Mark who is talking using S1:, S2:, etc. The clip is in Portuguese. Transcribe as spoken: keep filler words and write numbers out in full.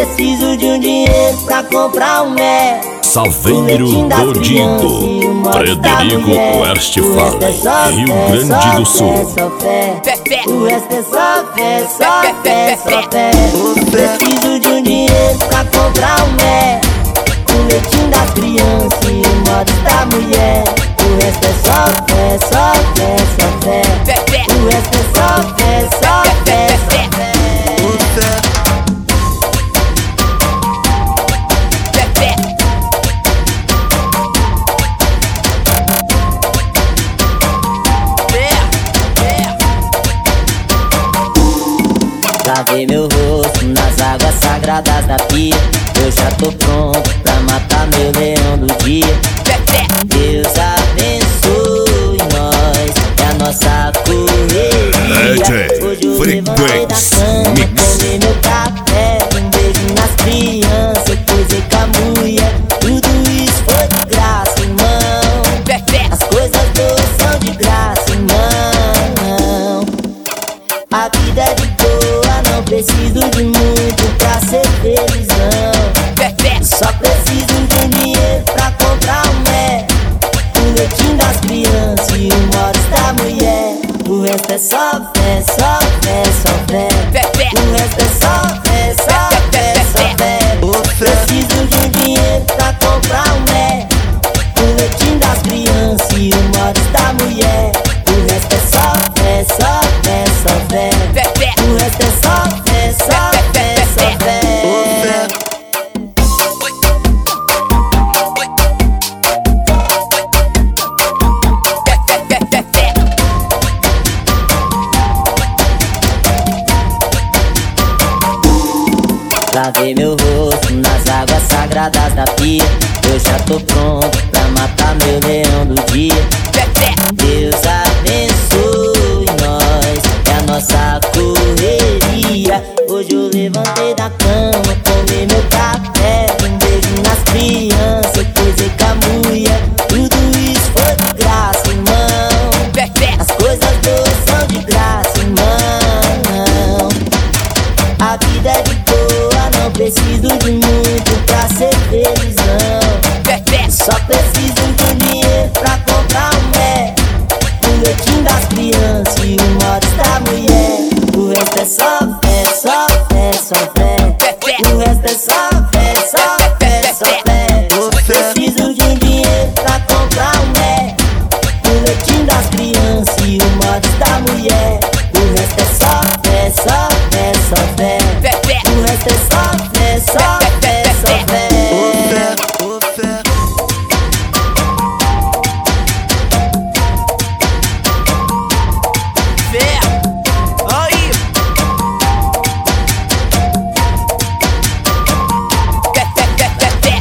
S1: preciso de um dinheiro pra comprar um mé.
S2: Saveiro Gordito, Frederico Westphal, Rio Grande do Sul.
S1: O resto é só fé, só fé, só fé. Preciso de um dinheiro pra comprar um mé. O leitinho das crianças e o modo da mulher. O resto é só fé, só fé, só fé. O resto é só fé, só fé, só fé. Lavei meu rosto nas águas sagradas da pia. Eu já tô pronto pra matar meu leão do dia. Deus abençoe nós e a nossa correria. Hoje eu levantei da cama, tomei meu café, um beijo nas crianças, coisei com a mulher. Tudo isso foi de graça, irmão. As coisas boas são de graça, irmão. A vida é de boa, não preciso de muito pra ser felizão. Só preciso de um dinheiro pra comprar um mé. O leitinho das crianças e o modos da mulher. O resto é só fé, só fé, só fé. O resto é só fé, só fé, só fé. Preciso de um dinheiro pra comprar um mé. O leitinho das crianças e o modos da mulher. O resto é só fé, só fé, só fé. O resto é só fé, só fé, só fé. Lavei meu rosto nas águas sagradas da pia. Eu já tô pronto pra matar meu leão do dia. Deus abençoe nós e a nossa correria. Hoje eu levantei da cama, tomei meu café, um beijo nas crianças, coisei com a mulher. Tudo isso foi de graça, irmão. As coisas boas são de graça, irmão. A vida é de boa, não preciso de muito pra ser felizão. Só preciso de um dinheiro pra comprar um mé. O leitinho das crianças e o modos da mulher. O resto é só fé, só fé, só fé. O resto é só fé, só fé, só fé.